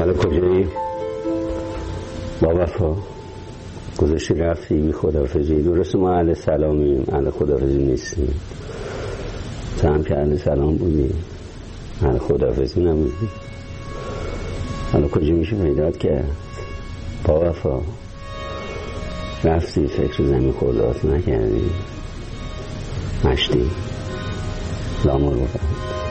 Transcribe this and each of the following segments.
حالا کجایی؟ با وفا گذاشتی رفتی بی خداحافظی. درست ما اهل سلامیم، اهل خداحافظی نیستیم. تو هم که اهل سلام بودی، اهل خداحافظی نبودی. حالا کجا میشه پیدات کرد؟ با وفا رفتی فکر زمین خوردهات نکردی، مشتی لامور بفهم.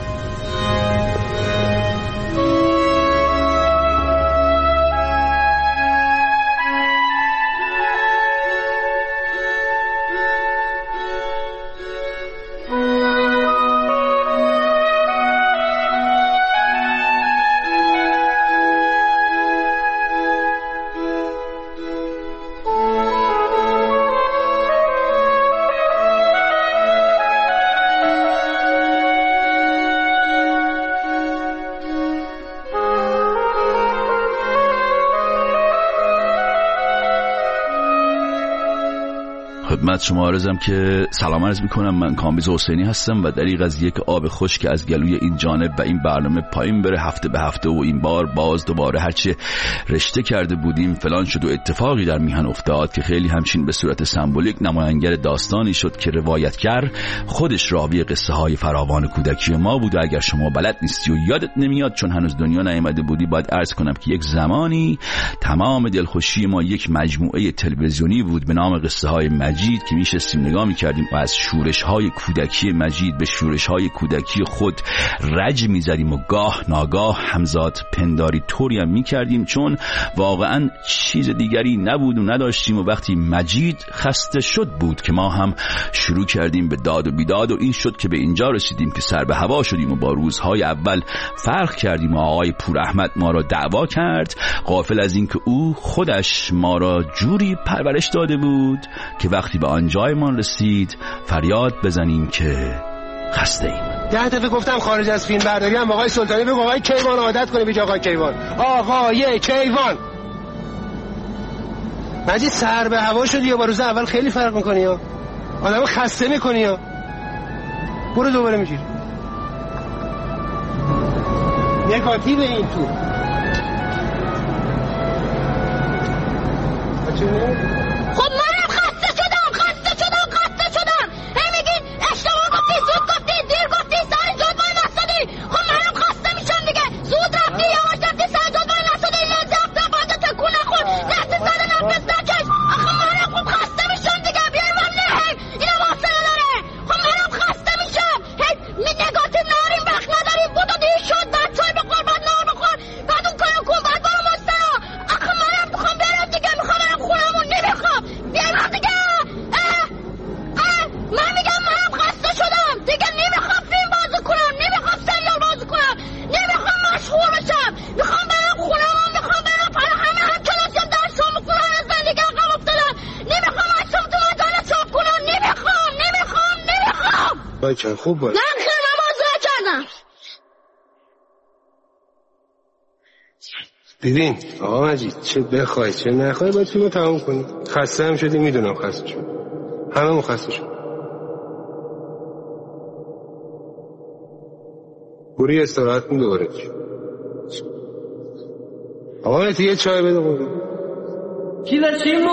خدمت شما عرضم که سلام عرض میکنم. من کامبیز حسینی هستم و دریغ از یک آب خشک از گلوی این جانب و این برنامه پایین بره هفته به هفته و این بار باز دوباره هرچه رشته کرده بودیم فلان شد و اتفاقی در میهن افتاد که خیلی همچین به صورت سمبولیک نماینگر داستانی شد که روایتگر خودش راوی قصه های فراوان کودکی ما بود. و اگر شما بلد نیستی و یادت نمیاد چون هنوز دنیا نیامده بودی، باید عرض کنم که یک زمانی تمام دلخوشی ما یک مجموعه تلویزیونی بود به نام قصه های مجید که میشستیم نگاه میکردیم و از شورش‌های کودکی مجید به شورش‌های کودکی خود رج میزدیم و گاه ناگاه همزاد پنداری طوری هم میکردیم چون واقعا چیز دیگری نبود و نداشتیم. و وقتی مجید خسته شد بود که ما هم شروع کردیم به داد و بیداد و این شد که به اینجا رسیدیم که سر به هوا شدیم و با روزهای اول فرق کردیم و آقای پور احمد ما را دعوا کرد، غافل از این که او خودش ما را جوری پرورش داده بود که وقتی به آنجایمان رسید فریاد بزنیم که خسته ایم. 10 دفعه گفتم خارج از فیلم برداری هم آقای سلطانی بگو آقای کیوان عادت کنه بیچاره آقای کیوان. آقای کیوان مجید سر به هوا شدی یا با روز اول خیلی فرق میکنی یا آدمو خسته میکنی یا برو دوباره میگیر نگاتیو این تو خب منم خسته شدم هی میگین اشتباه گفتی زود گفتی دیر گفتی سر جاد من نستادی. خب منم خسته میشم دیگه. زود رفتی یواش رفتی سر جاد من نستادی. اینا دفتر باید تکون نخور دست سر نفس نکش. آخه منم خوب خسته میشم دیگه. بیار من نه اینا واصله داره. خب منم خسته میشم. هی نگاتیو ناریم وقت نداریم. بودو دیر شد بعد چای بخور بعد نار بخور بعد اون کارو کن بعد برو مسترا. آخه منم میخوام برم دیگه. میخوام برم خونمون نمیخوام. بیار دیگه. من میگم منم خسته شدم دیگه. نمیخوام فیلم بازی کنم، نمیخوام سریال بازی کنم، نمیخوام مشهور بشم. میخوام برم خونمون، میخوام برم پر همه هم کلاسم درسام میکنم از زندگی عقب افتادم. نمیخوام اصلا تو مدارس چاپ کنم. نمیخوام باید خوب باید من خیلی من بازی کردم. دیدین آقا مجید چه بخوای چه نخوای باید فیلمو تموم کنی. خسته هم شدی میدونم خسته شد، همه خسته شد. بوری استراحت کن دوباره. آقا مجید یه چای بده قربون. کی داشتیم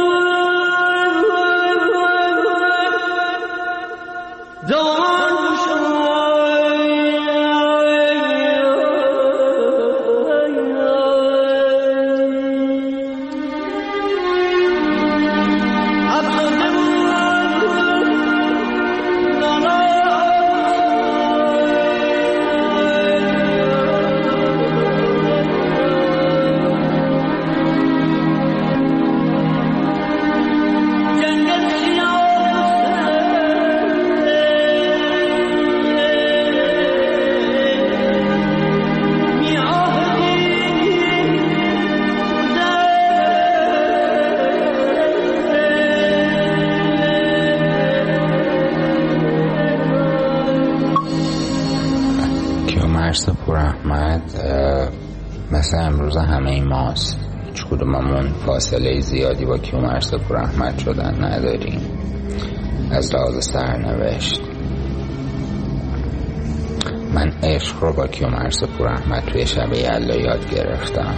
پور احمد مثل امروز همه ای ماست. هیچ کدوممون فاصله زیادی با کیومرث پور احمد شدن نداریم از لحاظ سرنوشت. من عشق رو با کیومرث پوراحمد توی شب یلدا یاد گرفتم،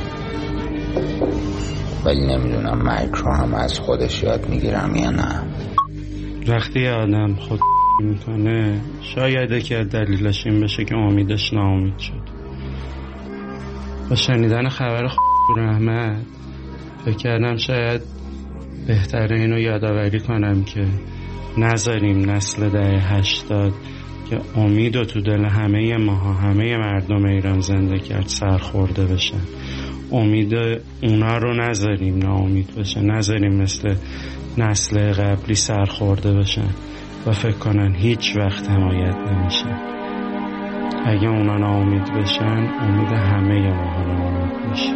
ولی نمیدونم مرگ رو هم از خودش یاد میگیرم یا نه. وقتی آدم خود میکنه شاید که دلیلش این بشه که امیدش ناامید شد. با شنیدن خبر پوراحمد فکر کردم شاید بهتره اینو یادآوری کنم که نذاریم نسل دهه 80 که امید و تو دل همه ماها، همه مردم ایران زنده کرد، سرخورده بشن. امید اونا رو نذاریم ناامید بشن، نذاریم مثل نسل قبلی سرخورده بشن و فکر کنن هیچ وقت حمایت نمیشن. اگه اونا ناامید بشن امید همه ماها ناامید بشه.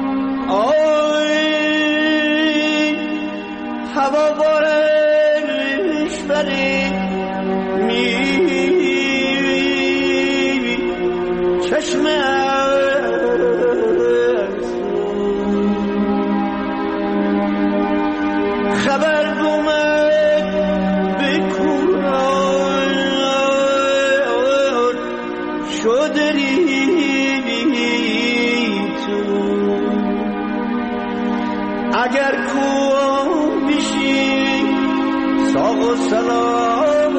هوا بارش بری چشم خبر دومد بکن شدری تو اگر کو بیشی ساق و سلام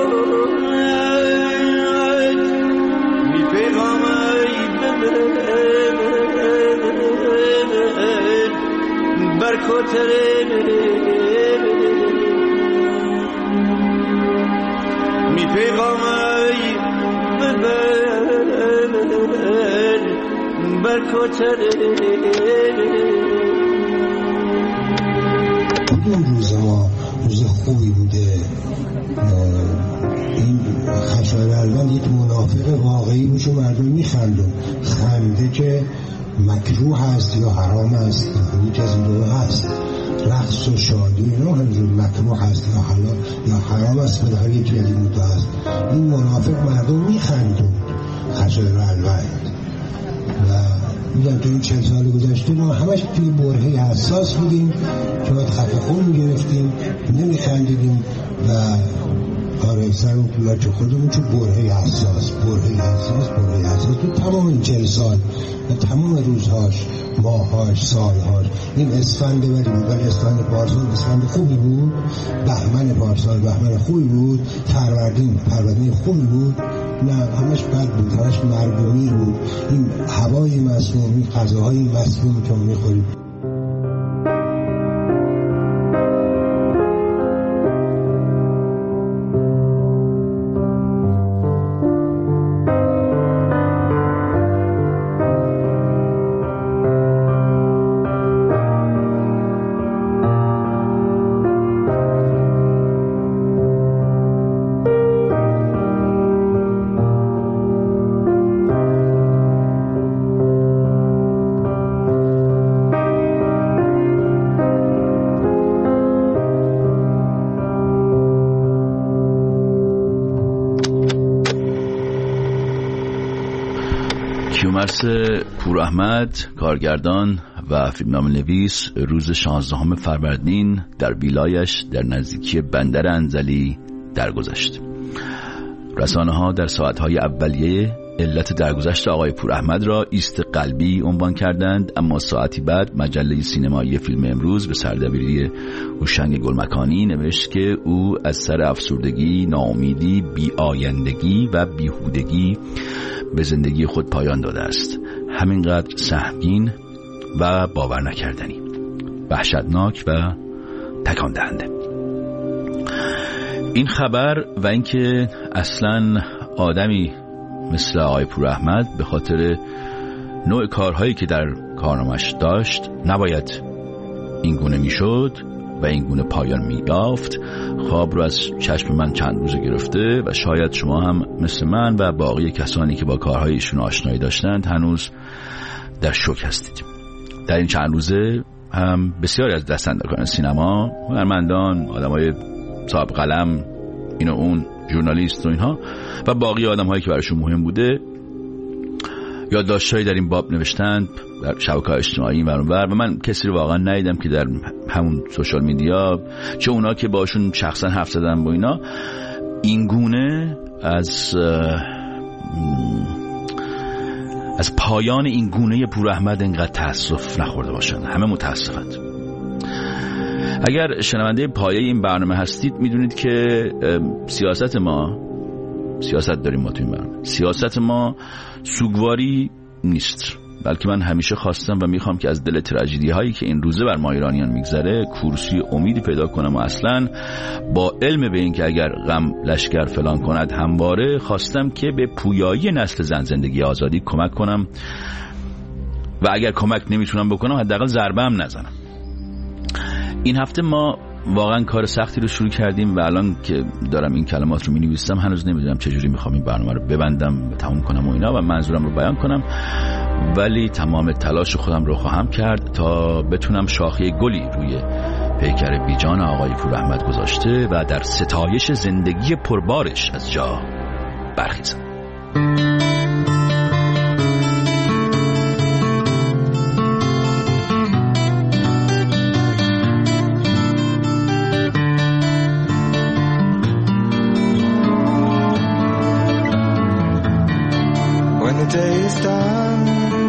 می پیغامی برکتره می پیغامی برکتره. این روز ما روز خوبی بوده. این خشایار الوان یک منافق واقعی بود و مردم میخندون. خنده که مکروه هست یا حرام است، یک از این دو هست. رقص و شادی اینا همینجور مکروه هست یا حلال یا حرام است، به هر یکی از این دو هست. این منافق مردم میخندون خشایار الوان و میگم تو این 40 سال گذشته ما همش توی برهه حساس بودیم که باید خفه خون میگرفتیم، نمیخندیدیم و آره سر و پولاچ خودمون تو برهه حساس تو تمام این 40 سال و تمام روزهاش، ماهاش، سالهاش. این اسفند ببریم، ولی اسفند پارسال اسفند خوبی بود، بهمن پارسال بهمن خوبی بود، فروردین خوبی بود. نه همش بد بود، همش مرگومی بود. این هوای مسموم، این غذاهای مسموم که ما میخوریم. کیومرث پوراحمد، کارگردان و فیلمنامه‌نویس، روز 16 فروردین در ویلایش در نزدیکی بندر انزلی درگذشت. رسانه‌ها در ساعت‌های اولیه علت درگذشت آقای پوراحمد را ایست قلبی عنوان کردند، اما ساعتی بعد مجله سینمایی فیلم امروز به سردبیری هوشنگ گلمکانی نوشت که او از سر افسردگی، ناامیدی، بی‌آیندگی و بیهودگی به زندگی خود پایان داده است. همینقدر سهمگین و باور نکردنی، وحشتناک و تکان دهنده. این خبر و اینکه اصلاً آدمی مثل آقای پوراحمد به خاطر نوع کارهایی که در کارنامش داشت نباید این گونه میشد و این گونه پایان می‌یافت، خواب رو از چشم من چند روزه گرفته و شاید شما هم مثل من و باقی کسانی که با کارهای ایشون آشنایی داشتند هنوز در شوک هستید. در این چند روزه هم بسیاری از دستاندرکاران سینما، هنرمندان، آدمای صاحب قلم، این و اون، ژورنالیست و اینها و باقی آدم‌هایی که براشون مهم بوده یادداشت‌هایی در این باب نوشتند در شبکه‌های اجتماعی و من کسی رو واقعا ندیدم که در همون سوشال میدیا، چه اونا که باشون شخصا حرف زدن با اینا، این گونه از از پایان این گونه پور احمد اینقدر تأسف نخورده باشن. همه متاسفند. اگر شنونده پایه این برنامه هستید میدونید که سیاست داریم ما تو این برنامه. سیاست ما سوگواری نیست، بلکه من همیشه خواستم و میخوام که از دل تراژدی هایی که این روزه بر ما ایرانیان میگذره کورسی امیدی پیدا کنم و اصلا با علم به این که اگر غم لشکر فلان کند همواره خواستم که به پویایی نسل زن زندگی آزادی کمک کنم و اگر کمک نمیتونم بکنم حداقل ضربه هم نزنم. این هفته ما واقعا کار سختی رو شروع کردیم و الان که دارم این کلمات رو می‌نویسم هنوز نمیدونم چجوری میخوام این برنامه رو ببندم و تموم کنم و اینا و منظورم رو بیان کنم، ولی تمام تلاش خودم رو خواهم کرد تا بتونم شاخه گلی روی پیکر بیجان آقای پور احمد گذاشته و در ستایش زندگی پربارش از جا برخیزم. Day is done,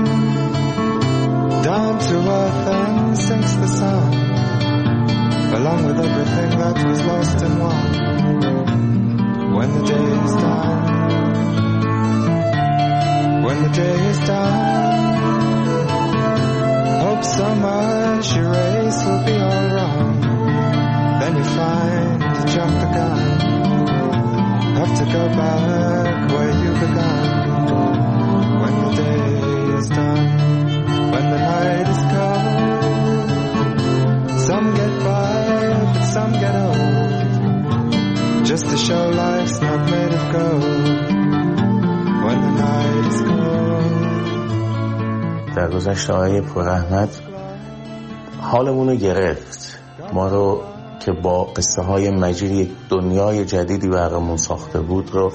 down to earth and sinks the sun, along with everything that was lost and won. When the day is done, when the day is done, hope so much your race will be all wrong. Then you find you jumped the gun, have to go back where you began. When the day is done, when the night is cold, some get by, but some get old, just to show life's not made of gold. When the night is cold. در گذشته آقای پور احمد حالمونو گرفت، ما رو که با قصه های مجید یک دنیای جدیدی برامون ساخته بود رو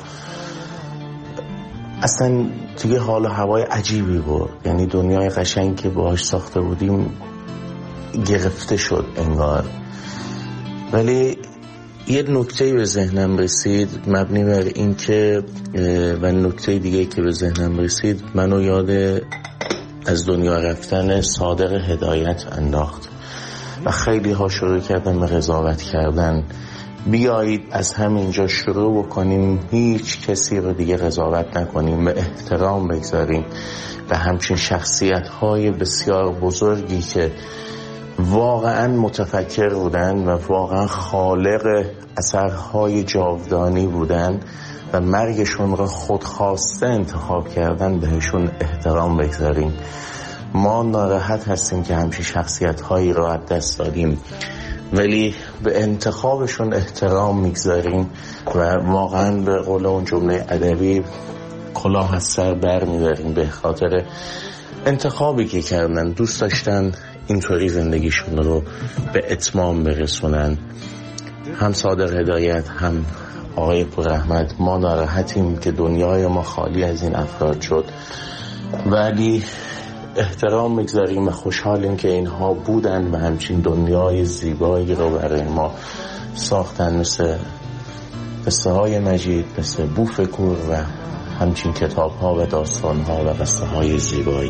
اصلا توی حال و هوای عجیبی بود. یعنی دنیای قشنگ که باهاش ساخته بودیم گرفته شد انگار. ولی یه نکته به ذهنم رسید مبنی بر این که و نکته دیگه که به ذهنم رسید منو یاد از دنیا رفتن صادق هدایت انداخت و خیلی ها شروع کردن به قضاوت کردن. بیایید از همینجا شروع بکنیم، هیچ کسی رو دیگه قضاوت نکنیم، به احترام بگذاریم به همچین شخصیت‌های بسیار بزرگی که واقعا متفکر بودن و واقعا خالق اثرهای جاودانی بودن و مرگشون رو خودخواسته انتخاب کردن بهشون احترام بگذاریم. ما ناراحت هستیم که همچین شخصیت‌هایی رو از دست دادیم، ولی به انتخابشون احترام میگذاریم و واقعا به قول اون جمله ادبی کلاه از سر بر میداریم به خاطر انتخابی که کردن. دوست داشتن اینطوری زندگیشون رو به اتمام برسونن. هم صادق هدایت هم آقای پور احمد ما ناراحتیم که دنیای ما خالی از این افراد شد، ولی احترام میگذاریم و خوشحالیم که اینها بودن و همچین دنیای زیبایی رو برای ما ساختن، مثل قصه های مجید، مثل بوفکور و همچین کتاب ها و داستان ها و قصه های زیبایی.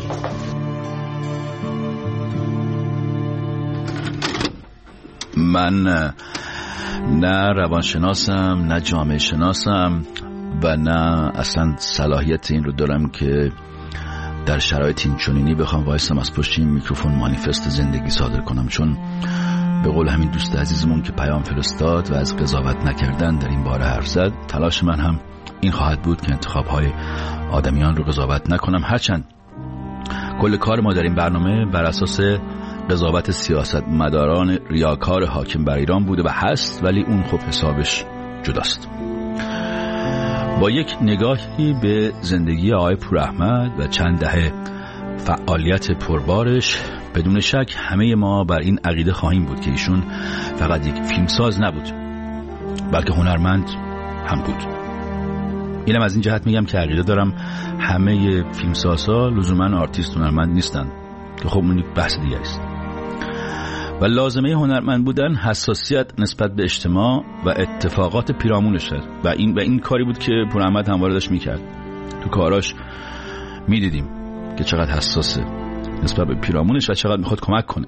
من نه روانشناسم، نه جامعه شناسم و نه اصلا صلاحیت این رو دارم که در شرایط این چنینی بخوام وایسم از پشت این میکروفون مانیفست زندگی صادر کنم، چون به قول همین دوست عزیزمون که پیام فرستاد و از قضاوت نکردن در این باره حرف زد، تلاش من هم این خواهد بود که انتخاب‌های آدمیان رو قضاوت نکنم، هرچند کل کار ما در این برنامه بر اساس قضاوت سیاستمداران ریاکار حاکم بر ایران بوده و هست، ولی اون خب حسابش جداست. با یک نگاهی به زندگی آقای پور احمد و چند دهه فعالیت پربارش بدون شک همه ما بر این عقیده خواهیم بود که ایشون فقط یک فیلمساز نبود بلکه هنرمند هم بود. اینم از این جهت میگم که عقیده دارم همه فیلمسازها لزوما آرتیست هنرمند نیستن که خب اون یک بحث دیگه است و لازمه هنرمند بودن حساسیت نسبت به اجتماع و اتفاقات پیرامونشه و این کاری بود که پور احمد همواره داشت میکرد. تو کاراش میدیدیم که چقدر حساسه نسبت به پیرامونش و چقدر میخواد کمک کنه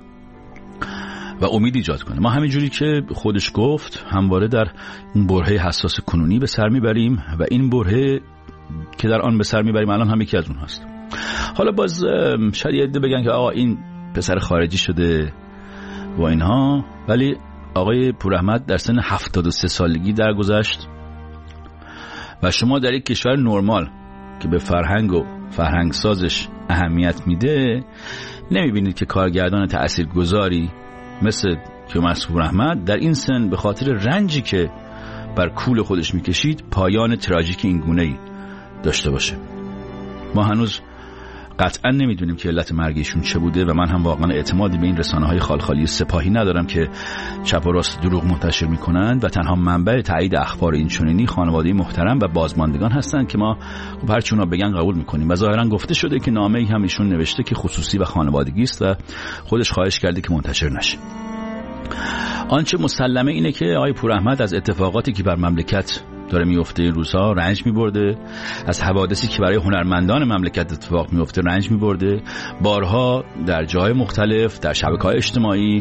و امید ایجاد کنه. ما همینجوری که خودش گفت همواره در اون برهه حساس کنونی به سر میبریم و این برهه که در آن به سر میبریم الان هم یکی از اون هست. حالا باز شاید یه عده بگن که آقا این پسر خارجی شده و اینها، ولی آقای پوراحمد در سن 73 سالگی درگذشت و شما در یک کشور نرمال که به فرهنگ و فرهنگسازش اهمیت میده نمیبینید که کارگردان تأثیرگذاری مثل کیومرث پوراحمد در این سن به خاطر رنجی که بر کول خودش میکشید پایان تراژیک این گونه‌ای داشته باشه. ما هنوز قطعا نمیدونیم که علت مرگ ایشون چه بوده و من هم واقعا اعتمادی به این رسانه‌های خالخالی سپاهی ندارم که چپ و راست دروغ منتشر میکنند و تنها منبع تایید اخبار این چنینی خانواده محترم و بازماندگان هستند که ما هر چی اونا بگن قبول میکنیم و ظاهرا گفته شده که نامه‌ای هم ایشون نوشته که خصوصی و خانوادگی است و خودش خواهش کرده که منتشر نشه. آنچه مسلمه اینه که آقای پوراحمد از اتفاقاتی که بر مملکت داره میفته این روزها رنج میبرده، از حوادثی که برای هنرمندان مملکت اتفاق میفته رنج میبرده، بارها در جای مختلف در شبکه‌های اجتماعی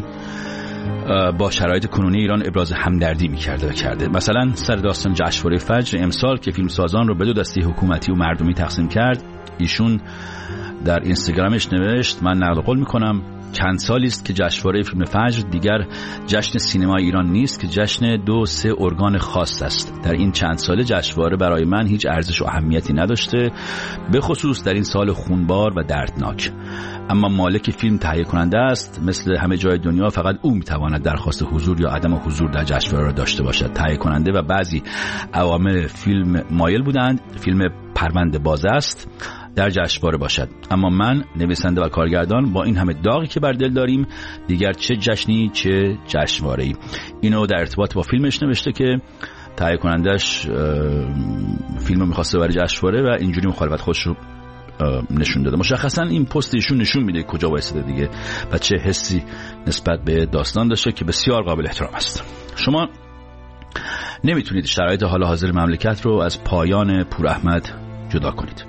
با شرایط کنونی ایران ابراز همدردی میکرده. مثلا سر داستان جشنواره فجر امسال که فیلمسازان رو به دو دسته حکومتی و مردمی تقسیم کرد، ایشون در اینستاگرامش نوشت من نقل قول میکنم چند سالی است که جشنواره فیلم فجر دیگر جشن سینمای ایران نیست که جشن 2-3 ارگان خاص است. در این چند ساله جشنواره برای من هیچ ارزش و اهمیتی نداشته، به خصوص در این سال خونبار و دردناک. اما مالک فیلم تهیه کننده است، مثل همه جای دنیا فقط او میتواند درخواست حضور یا عدم حضور در جشنواره را داشته باشد. تهیه کننده و بعضی عوامل فیلم مایل بودند فیلم پرونده باز است در جشنواره باشد، اما من نویسنده و کارگردان با این همه داغی که بر دل داریم دیگر چه جشنی چه جشنواره‌ای. اینو در ارتباط با فیلمش نوشته که تهیه کنندش فیلمو می‌خواسته برای جشنواره و اینجوری مخالفت خودش رو نشون داده. مشخصا این پست ایشون نشون میده کجا وایساده دیگه و چه حسی نسبت به داستان داشته که بسیار قابل احترام است. شما نمیتونید شرایط حال حاضر مملکت رو از پایان پوراحمد جدا کنید.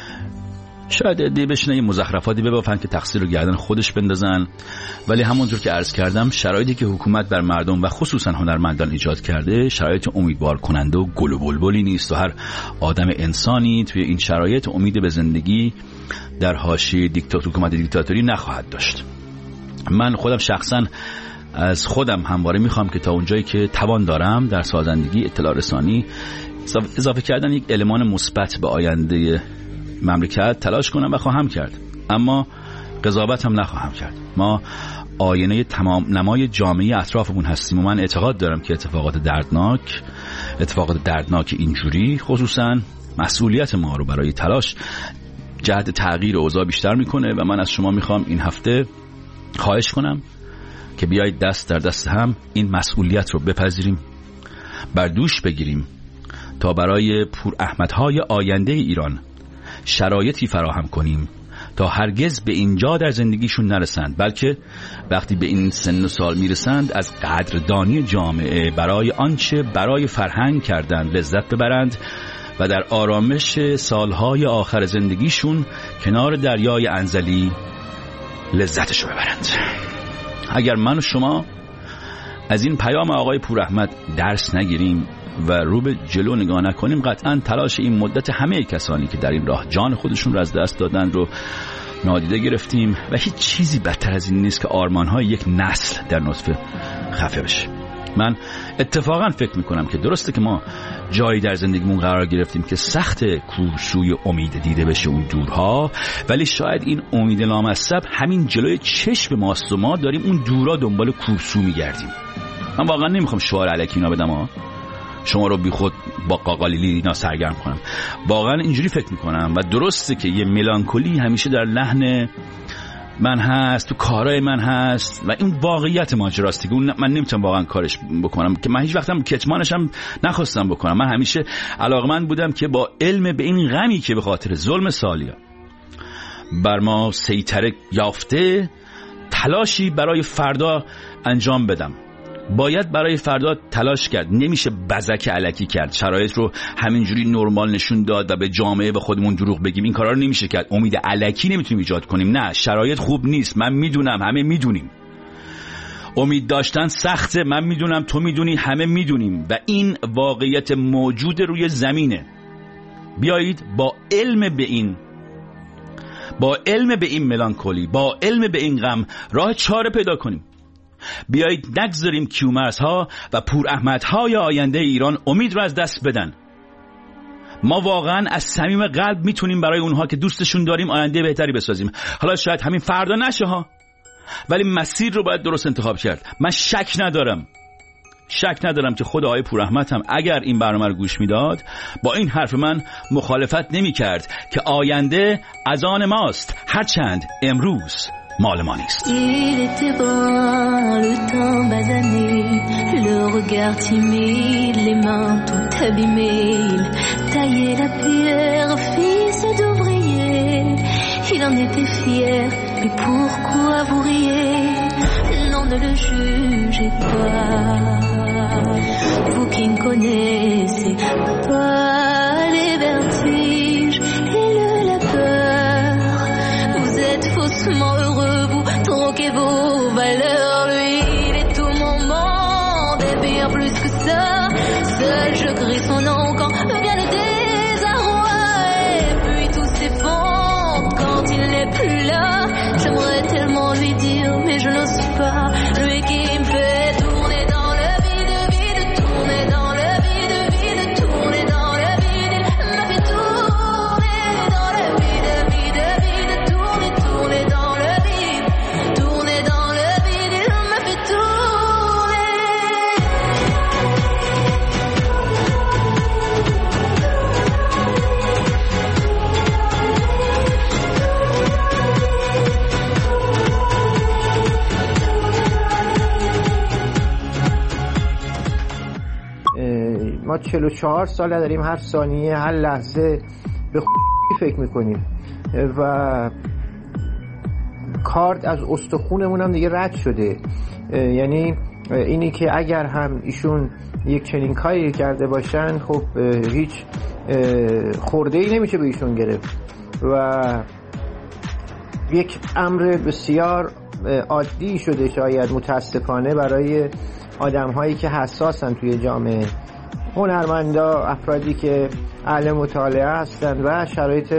شاید عده‌ای بشینن یه مزخرفاتی ببافن که تقصیر رو گردن خودش بندازن، ولی همونطور که عرض کردم شرایطی که حکومت بر مردم و خصوصا هنرمندان ایجاد کرده شرایط امیدوار کننده و گل و بلبلی نیست و هر آدم انسانی توی این شرایط امید به زندگی در حاشیه حکومت دیکتاتوری نخواهد داشت. من خودم شخصا از خودم همواره میخوام که تا اونجایی که توان دارم در سازندگی اطلاع رسانی اضافه کردن یک المان مثبت به آینده مملکت تلاش کنم و خواهم کرد، اما قضاوت هم نخواهم کرد. ما آینه تمام نمای جامعه اطرافمون هستیم و من اعتقاد دارم که اتفاقات دردناک اینجوری خصوصا مسئولیت ما رو برای تلاش جهت تغییر اوضاع بیشتر میکنه و من از شما میخوام این هفته خواهش کنم که بیایید دست در دست هم این مسئولیت رو بپذیریم، بر دوش بگیریم تا برای پوراحمدهای آینده ایران شرایطی فراهم کنیم تا هرگز به اینجا در زندگیشون نرسند، بلکه وقتی به این سن و سال میرسند از قدردانی جامعه برای آنچه برای فرهنگ کردند لذت ببرند و در آرامش سالهای آخر زندگیشون کنار دریای انزلی لذتشو ببرند. اگر من و شما از این پیام آقای پوراحمد درس نگیریم و رو به جلو نگاه نکنیم، قطعا تلاش این مدت همه کسانی که در این راه جان خودشون رو از دست دادن رو نادیده گرفتیم و هیچ چیزی بدتر از این نیست که آرمان‌های یک نسل در نطفه خفه بشه. من اتفاقا فکر میکنم که درسته که ما جایی در زندگیمون قرار گرفتیم که سخت کورسوی امید دیده بشه اون دورها، ولی شاید این امید لامصب همین جلوی چشم ماست و ما داریم اون دورها دنبال کورسو میگردیم. من واقعا نمیخوام شعار الکی اینا بدم شما رو بی خود با قاقالیلی اینا سرگرم کنم، واقعا اینجوری فکر میکنم و درسته که یه ملانکولی همیشه در لحن من هست، تو کارهای من هست و این واقعیت ماجراست که اون من نمیتونم واقعا کارش بکنم، که من هیچ وقتم کتمانش هم نخواستم بکنم. من همیشه علاقمند بودم که با علم به این غمی که به خاطر ظلم سالیا بر ما سیطره یافته تلاشی برای فردا انجام بدم. باید برای فردا تلاش کرد. نمیشه بزک الکی کرد، شرایط رو همینجوری نرمال نشون داد و به جامعه و خودمون دروغ بگیم. این کارا رو نمیشه کرد. امید الکی نمیتونیم ایجاد کنیم. نه، شرایط خوب نیست، من میدونم، همه میدونیم. امید داشتن سخته، من میدونم، تو میدونی، همه میدونیم و این واقعیت موجود روی زمینه. بیایید با علم به این ملانکولی، با علم به این غم راه چاره پیدا کنیم. بیایید نگذاریم کیومرث‌ها و پوراحمدهای آینده ایران امید رو از دست بدن. ما واقعا از صمیم قلب میتونیم برای اونها که دوستشون داریم آینده بهتری بسازیم. حالا شاید همین فردا نشه ها، ولی مسیر رو باید درست انتخاب کرد. من شک ندارم که خود آقای پوراحمد هم اگر این برنامه رو گوش میداد با این حرف من مخالفت نمی کرد که آینده از آن ماست، هرچند امروز مال ما نیست. Il était bon, le temps basané, le regard timide, les mains tout abîmées. Il taillait la pierre, fils d'ouvrier. Il en était fier, mais pourquoi vous riez? Non, ne le jugez pas. Vous qui ne connaissez pas les vertiges et la peur, vous êtes faussement heureux, vous troquez vos valeurs. Lui, il est tout mon monde et bien plus que ça. Seul je crie son nom quand vient le désarroi et puis tout s'effondre quand il n'est plus là. J'aimerais tellement lui dire mais je n'ose pas. Lui qui me fait tourner dans le vide, tourner dans le vide, tourner dans le vide. Il m'a fait tourner dans le vide, tourner dans le vide, tourner dans le vide. Il m'a fait ما 44 ساله داریم هر ثانیه هر لحظه به فکر میکنیم و کارد از استخونمون هم دیگه رد شده. یعنی اینی که اگر هم ایشون یک چنین کاری کرده باشن خب هیچ خورده‌ای نمیشه به ایشون گرفت و یک امر بسیار عادی شده شاید متاسفانه برای آدم‌هایی که حساسن توی جامعه، هنرمندا، افرادی که اهل مطالعه هستن و شرایط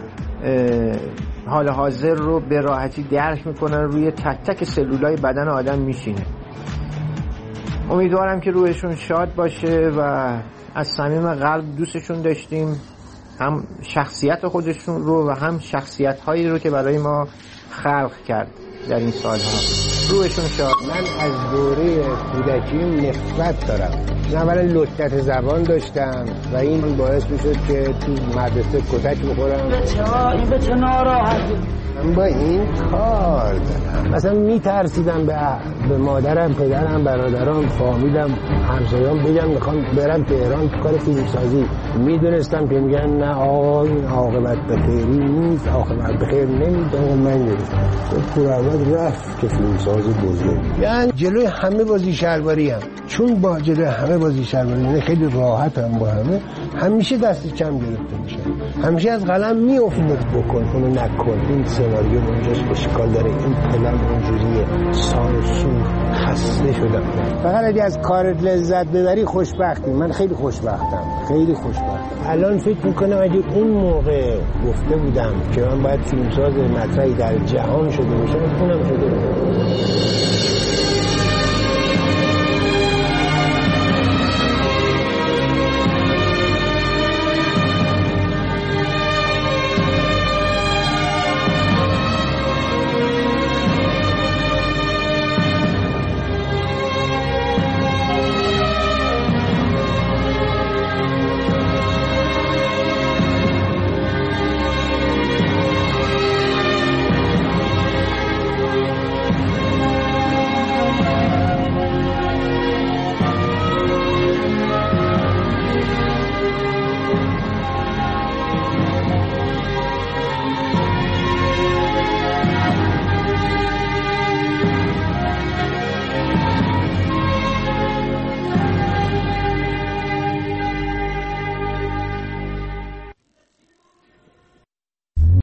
حال حاضر رو به راحتی درک میکنن، روی تک تک سلولای بدن آدم میشینه. امیدوارم که روحشون شاد باشه و از صمیم قلب دوستشون داشتیم، هم شخصیت خودشون رو و هم شخصیت هایی رو که برای ما خلق کرد در این سالها. روحشون شاد. من از دوره کودکیم نفرت دارم. اولا لکنت زبان داشتم و این باعث میشد که تو مدرسه کتک بخورم. این به چه ناراحتی؟ من با این کار دارم. مثلا میترسیدم به مادرم، پدرم، برادرم، فامیلم، همسایه‌ام بگم میخوام برم تهران تو کار فیلمسازی. میدونستم که میگن نه آقا این عاقبت به خیری نیست، عاقبت به خیر نمیده. من نمیدونم. پوراحمد رفت که فیلمساز بزرگ. یعنی جلوی همه بازی شلواریم، چون با جلوی همه بازی شلواری یعنی خیلی راحتم با همه، همیشه دست کم گرفته میشه، همیشه از قلم میافتاد بکن اونو نکن، این سناریو اونجاش اشکال داره، این پلن اونجوریه، سانسور. خسته شدم. فقط اگه از کارت لذت ببری خوشبختی. من خیلی خوشبختم، خیلی خوشبختم. الان فکر میکنم اگه اون موقع گفته بودم که من باید فیلمساز مطرحی در جهان شده باشم، اونم شده بودم.